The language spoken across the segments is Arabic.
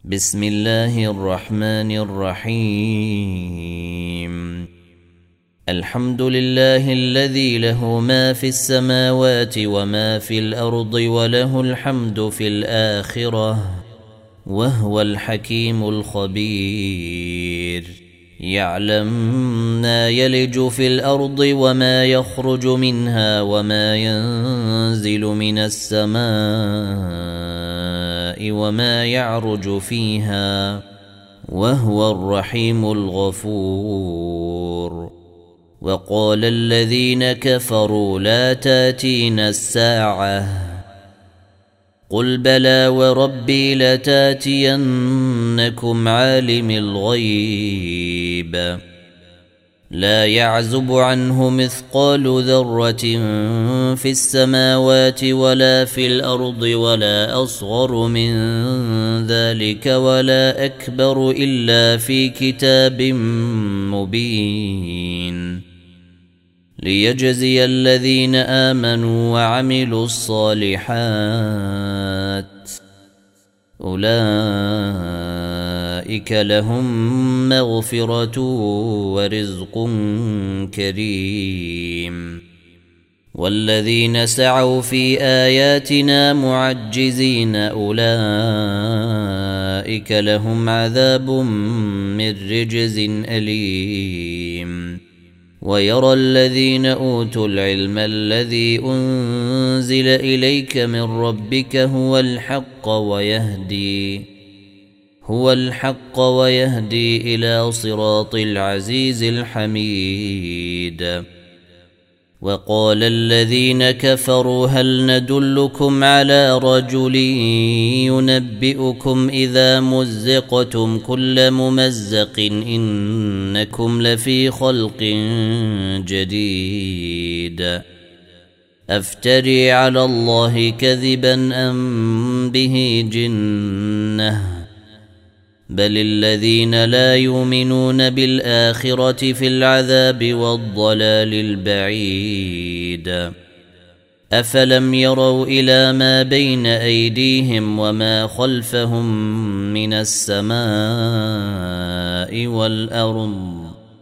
بسم الله الرحمن الرحيم. الحمد لله الذي له ما في السماوات وما في الأرض وله الحمد في الآخرة وهو الحكيم الخبير. يعلم ما يلج في الأرض وما يخرج منها وما ينزل من السماء وما يعرج فيها وهو الرحيم الغفور. وقال الذين كفروا لا تاتينا الساعة قل بلى وربي لتاتينكم عالم الغيب لا يعزب عنه مثقال ذرة في السماوات ولا في الأرض ولا أصغر من ذلك ولا أكبر إلا في كتاب مبين ليجزي الذين آمنوا وعملوا الصالحات أولئك لهم مغفرة ورزق كريم. والذين سعوا في آياتنا معجزين أولئك لهم عذاب من رجز أليم. ويرى الذين أوتوا العلم الذي أنزل إليك من ربك هو الحق ويهدي إلى صراط العزيز الحميد. وقال الذين كفروا هل ندلكم على رجل ينبئكم إذا مزقتم كل ممزق إنكم لفي خلق جديد أفتري على الله كذبا أم به جنة بل الذين لا يؤمنون بالآخرة في العذاب والضلال البعيد. أفلم يروا إلى ما بين أيديهم وما خلفهم من السماء والأرض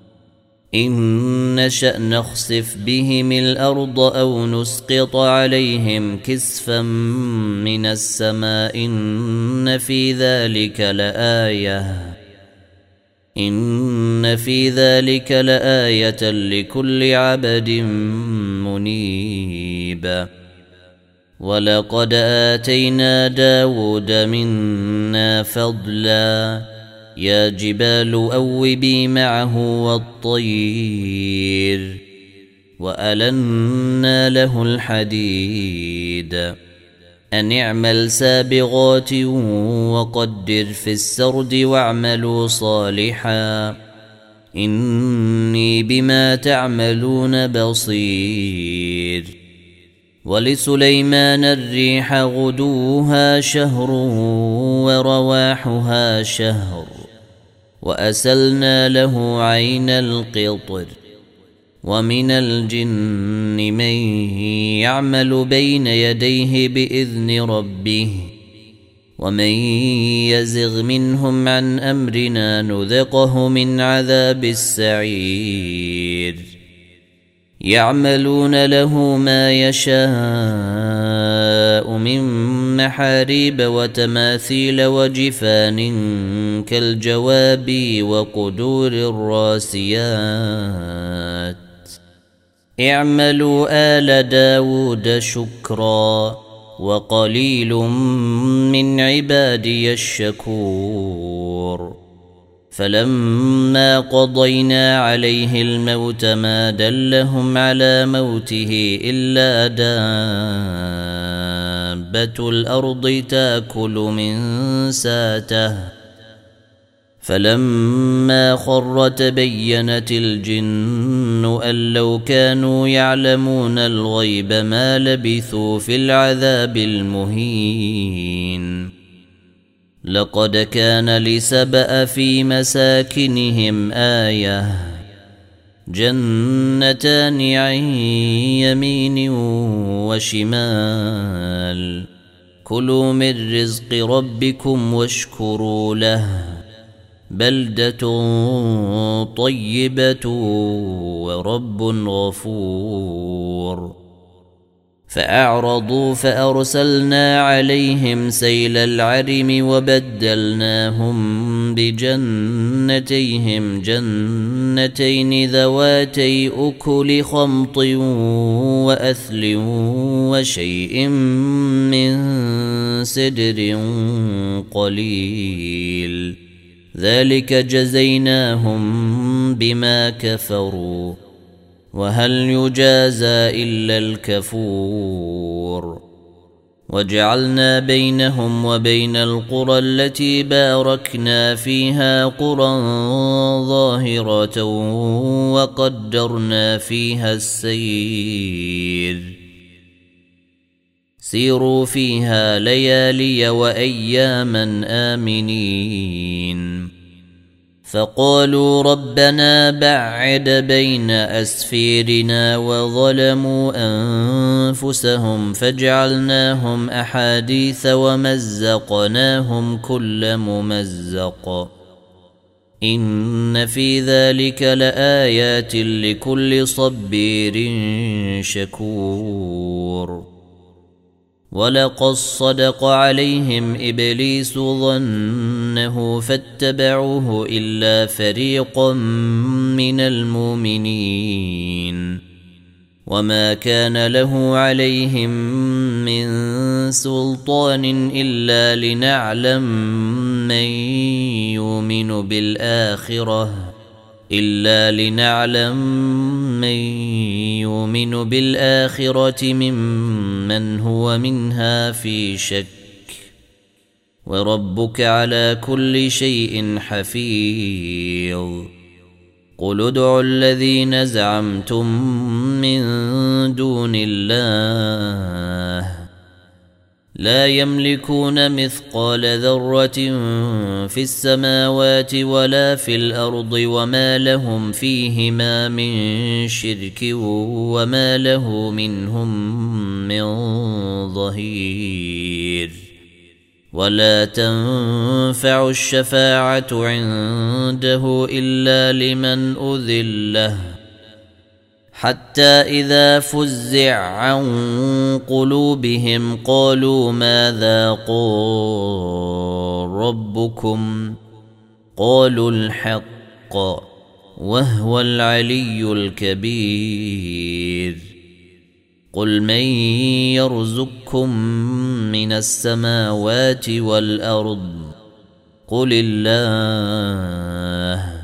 إن نشأ نخسف بهم الأرض أو نسقط عليهم كسفا من السماء إن في ذلك لآية لكل عبد منيب. ولقد آتينا داود منا فضلا يا جبال أوبي معه والطير وألنا له الحديد أن اعمل سابغات وقدر في السرد واعملوا صالحا إني بما تعملون بصير. ولسليمان الريح غدوها شهر ورواحها شهر وأسلنا له عين القطر. ومن الجن من يعمل بين يديه بإذن ربه ومن يزغ منهم عن أمرنا نذقه من عذاب السعير. يعملون له ما يشاء من محاريب وتماثيل وجفان كالجواب وقدور الراسيات اعملوا آل داود شكرا وقليل من عبادي الشكور. فلما قضينا عليه الموت ما دلهم على موته إلا دابة الأرض تأكل من ساته فلما خر تبينت الجن أن لو كانوا يعلمون الغيب ما لبثوا في العذاب المهين. لقد كان لسبأ في مساكنهم آية جنتان عن يمين وشمال كلوا من رزق ربكم واشكروا له بلدة طيبة ورب غفور فأعرضوا فأرسلنا عليهم سيل العرم وبدلناهم بجنتيهم جنتين ذواتي أكل خمط وأثل وشيء من سدر قليل ذلك جزيناهم بما كفروا وهل يجازى إلا الكفور وجعلنا بينهم وبين القرى التي باركنا فيها قرى ظاهرة وقدرنا فيها السير سيروا فيها ليالي وأياما آمنين فقالوا ربنا بعد بين أسفيرنا وظلموا أنفسهم فجعلناهم أحاديث ومزقناهم كل ممزق إن في ذلك لآيات لكل صبير شكور ولقد صدق عليهم إبليس ظنه فاتبعوه إلا فريقا من المؤمنين وما كان له عليهم من سلطان إلا لنعلم من يؤمن بالآخرة ممن هو منها في شك وربك على كل شيء حفيظ قل ادعوا الذين زعمتم من دون الله لا يملكون مثقال ذرة في السماوات ولا في الأرض وما لهم فيهما من شرك وما له منهم من ظهير ولا تنفع الشفاعة عنده إلا لمن أذن له حتى إذا فزع عن قلوبهم قالوا ماذا قال ربكم قالوا الحق وهو العلي الكبير قل من يرزقكم من السماوات والأرض قل الله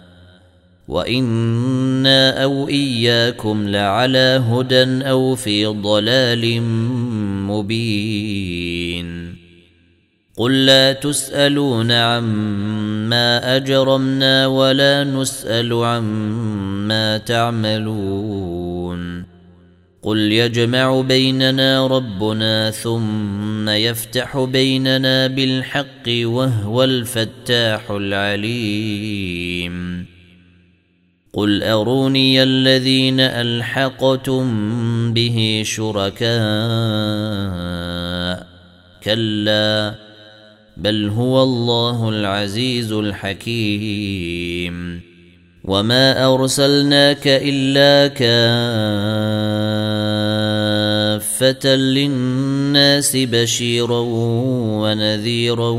وإنا أو إياكم لعلى هدى أو في ضلال مبين قل لا تسألون عما أجرمنا ولا نسأل عما تعملون قل يجمع بيننا ربنا ثم يفتح بيننا بالحق وهو الفتاح العليم قل أروني الذين ألحقتم به شركاء كلا بل هو الله العزيز الحكيم وما أرسلناك إلا كافة للناس بشيرا ونذيرا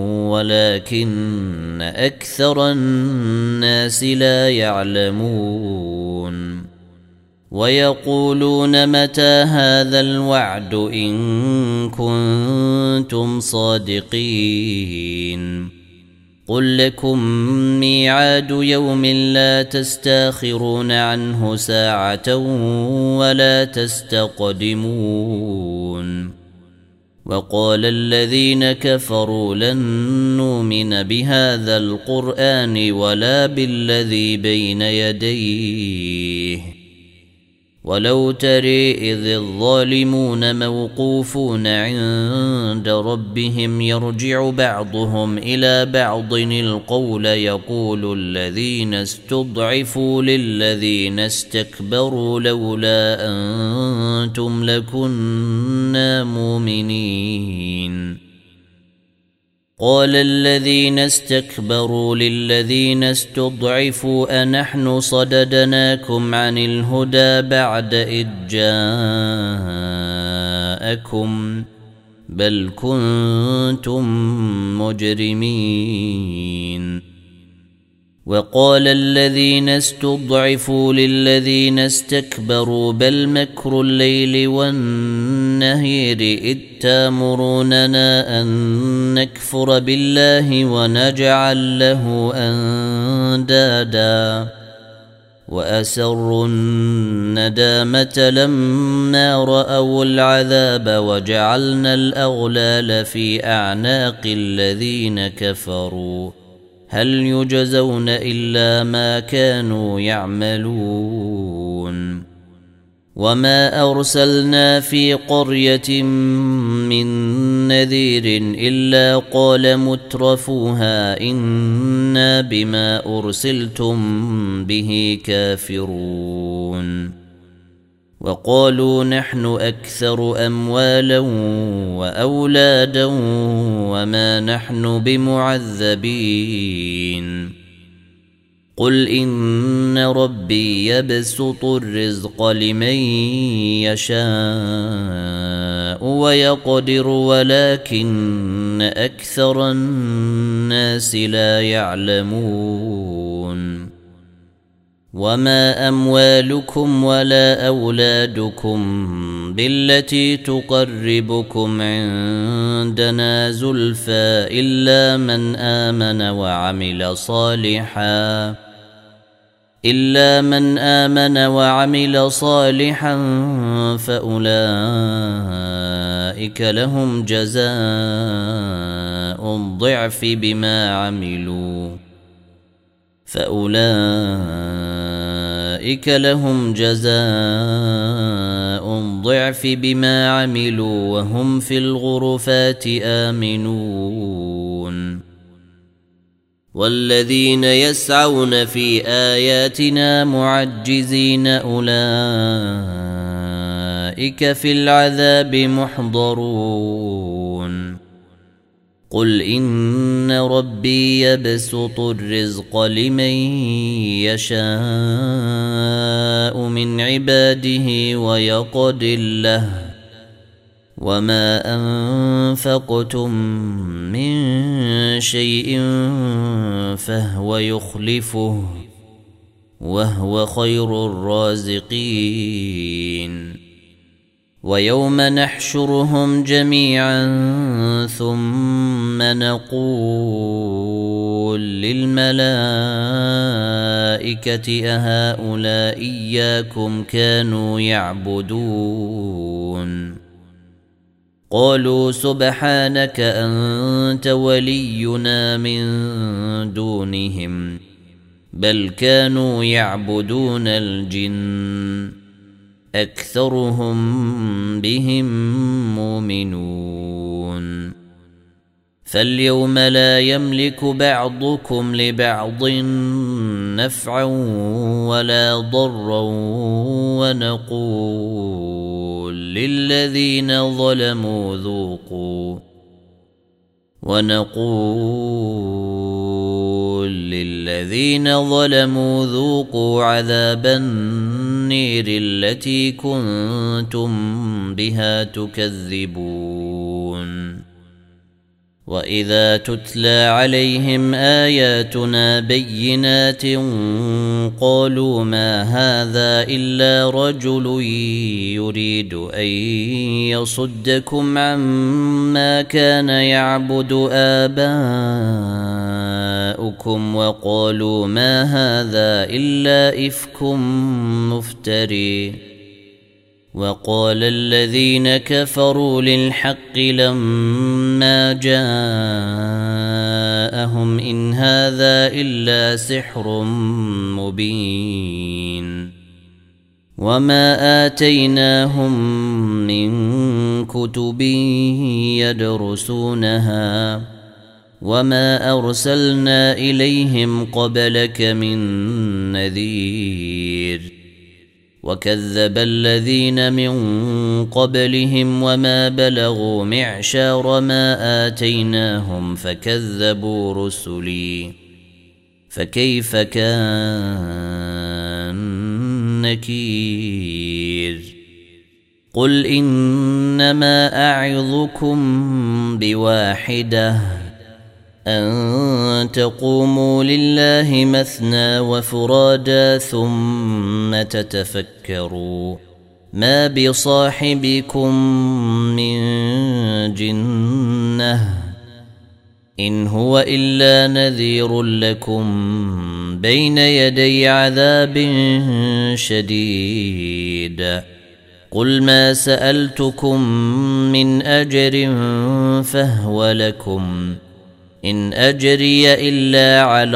ولكن أكثر الناس لا يعلمون ويقولون متى هذا الوعد إن كنتم صادقين قل لكم ميعاد يوم لا تستاخرون عنه ساعة ولا تستقدمون وقال الذين كفروا لن نؤمن بهذا القرآن ولا بالذي بين يديه ولو تري إذ الظالمون موقوفون عند ربهم يرجع بعضهم إلى بعض القول يقول الذين استضعفوا للذين استكبروا لولا أنتم لكنا مؤمنين قال الذين استكبروا للذين استضعفوا أنحن صددناكم عن الهدى بعد إذ جاءكم بل كنتم مجرمين وقال الذين استضعفوا للذين استكبروا بل مكر الليل والنهير إذ تامروننا أن نكفر بالله ونجعل له أندادا وأسروا الندامة لما رأوا العذاب وجعلنا الأغلال في أعناق الذين كفروا هل يجزون إلا ما كانوا يعملون وما أرسلنا في قرية من نذير إلا قال مترفوها إنا بما أرسلتم به كافرون وقالوا نحن أكثر أموالا وأولادا وما نحن بمعذبين قل إن ربي يبسط الرزق لمن يشاء ويقدر ولكن أكثر الناس لا يعلمون وما أموالكم ولا أولادكم بالتي تقربكم عندنا زلفى إلا من آمن وعمل صالحا فأولئك لهم جزاء ضعف بما عملوا وهم في الغرفات آمنون والذين يسعون في آياتنا معجزين أولئك في العذاب محضرون قل إن ربي يبسط الرزق لمن يشاء من عباده ويقدر له وما أنفقتم من شيء فهو يخلفه وهو خير الرازقين ويوم نحشرهم جميعا ثم نقول للملائكة أهؤلاء إياكم كانوا يعبدون قالوا سبحانك أنت ولينا من دونهم بل كانوا يعبدون الجن أكثرهم بهم مؤمنون فاليوم لا يملك بعضكم لبعض نفعا ولا ضرا ونقول للذين ظلموا ذوقوا عذاب النير التي كنتم بها تكذبون وإذا تتلى عليهم آياتنا بينات قالوا ما هذا إلا رجل يريد أن يصدكم عما كان يعبد آباؤكم وقالوا ما هذا إلا إفك مفتري وقال الذين كفروا للحق لما جاءهم إن هذا إلا سحر مبين وما آتيناهم من كتب يدرسونها وما أرسلنا إليهم قبلك من نذير وكذب الذين من قبلهم وما بلغوا معشار ما آتيناهم فكذبوا رسلي فكيف كان نكير قل إنما أعظكم بواحدة أن تقوموا لله مثنى وفرادا ثم تتفكروا ما بصاحبكم من جنة إن هو إلا نذير لكم بين يدي عذاب شديد قل ما سألتكم من أجر فهو لكم إن أجري إلا على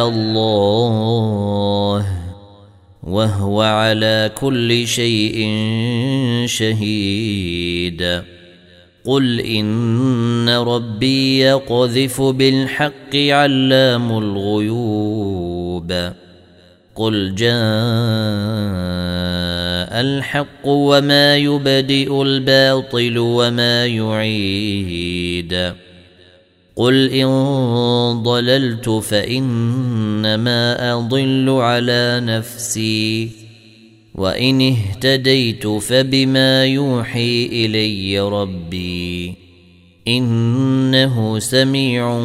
الله وهو على كل شيء شهيد قل إن ربي يقذف بالحق علام الغيوب قل جاء الحق وما يبدئ الباطل وما يعيد قل إن ضللت فإنما أضل على نفسي وإن اهتديت فبما يوحي إلي ربي إنه سميع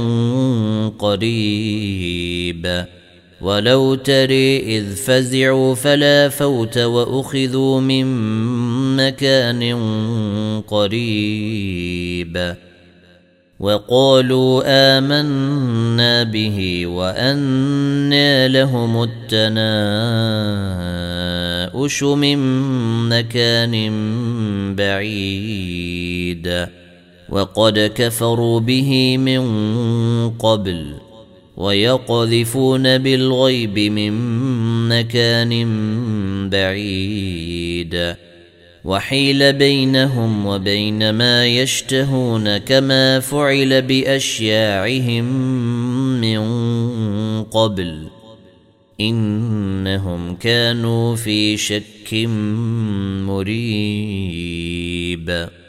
قريب ولو تري إذ فزعوا فلا فوت وأخذوا من مكان قريب وقالوا آمنا به وأنى لهم التناؤش من مكان بعيد وقد كفروا به من قبل ويقذفون بالغيب من مكان بعيد وحيل بينهم وبين ما يشتهون كما فعل بأشياعهم من قبل إنهم كانوا في شك مريب